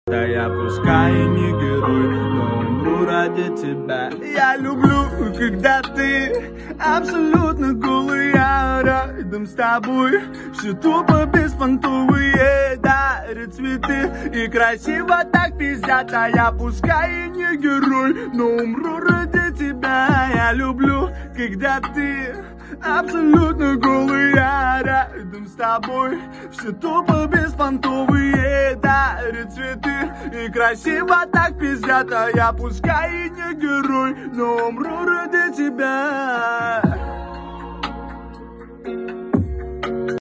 Да я пускай и не герой, но умру ради тебя. Я люблю, когда ты абсолютно голый, я рядом с тобой. Все тупо беспонтовые, дарят цветы и красиво так пиздят. А я пускай и не герой, но умру ради тебя. Я люблю, когда ты абсолютно голый, я рядом с тобой. Все тупо беспонтовые, дарят цветы и красиво так пиздят. А я пускай и не герой, но умру ради тебя.